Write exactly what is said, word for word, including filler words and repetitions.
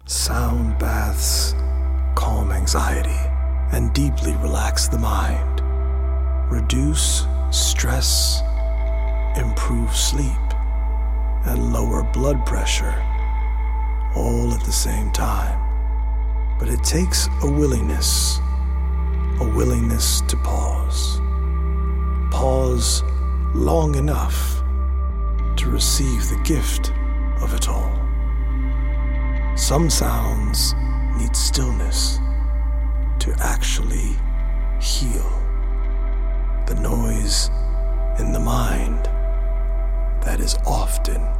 Sound baths calm anxiety and deeply relax the mind, reduce stress, improve sleep, and lower blood pressure, all at the same time. But it takes a willingness, a willingness to pause. Pause long enough to receive the gift of it all. Some sounds need stillness to actually heal. The noise in the mind that is often